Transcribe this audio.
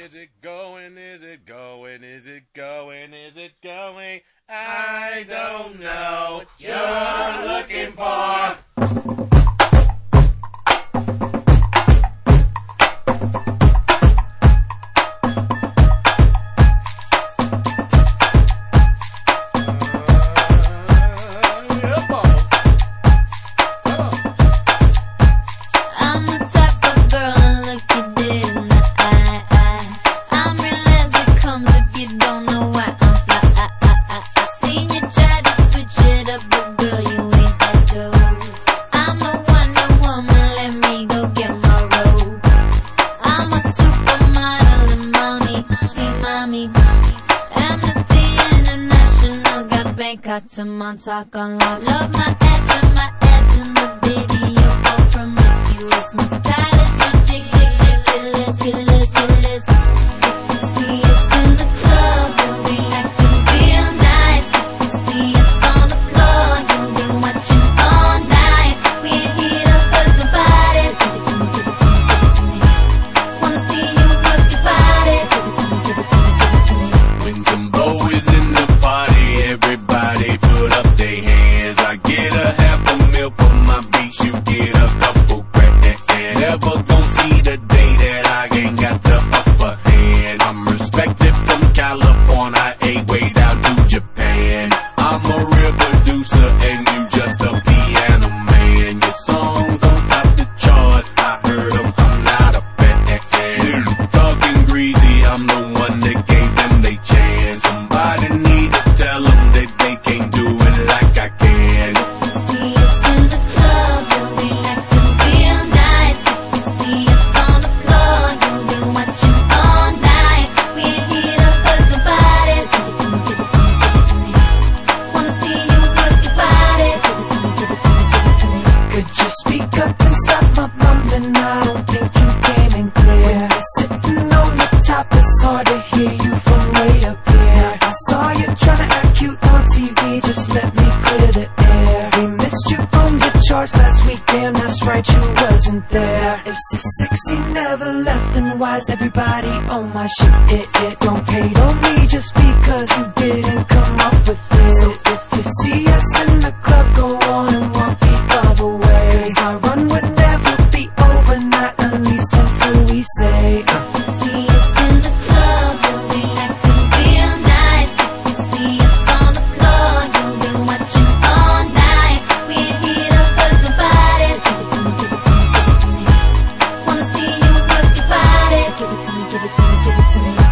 Is it going? Is it going? Is it going? Is it going? I don't know what you're looking for. Got to Montauk on love. Love my ass and my abs in the video. All promiscuous. My style is ridiculous. If you see us in the club, you'll be acting real nice. If you see us on the floor, you'll be watching all night. We ain't here to hurt nobody. So give it to me, give it to me, give it to me. Wanna see you work your body. So give it to me, give it to me, give it to me. When Jumbo is in the party, everybody put up their hands. I get a half a meal for my beats, you get a couple grand. Never gon' see the day that I ain't got the upper hand. I'm respected from California, way down to Japan. I'm a real producer and you just a piano man. Your songs don't top the charts, I heard them, I'm not a fan. Talking greasy, I'm the one that gave them they chance. Somebody need to tell them that they can't do it like I can. If you see us in the club, you'll be acting real nice. If you see us on the floor, you'll be watching all night. We ain't here to hurt nobody. So give it to me, give it to me, give it to me. Wanna see you work your body. So give it to me, give it to me, give it to me. Could you speak up and stop my mumbling? I don't think you came in clear. When you're sitting on the top, it's hard to hear you from way up here. I saw you trying to act cute on TV, just let me clear the air. We missed you on the charts last week, damn that's right, you wasn't there. If so sexy never left, then why is everybody on my shit? Don't hate on me just because you didn't come up with it. So if you see us in the club, go on and walk the other way. 'Cause our run would never be over, not at least until we say If you see us in the club, you'll be acting real nice. If you see us on the floor, you'll be watching all night. We ain't here to hurt nobody. So give it to me, give it to me, give it to me. Wanna see you work your body. So give it to me, give it to me, give it to me.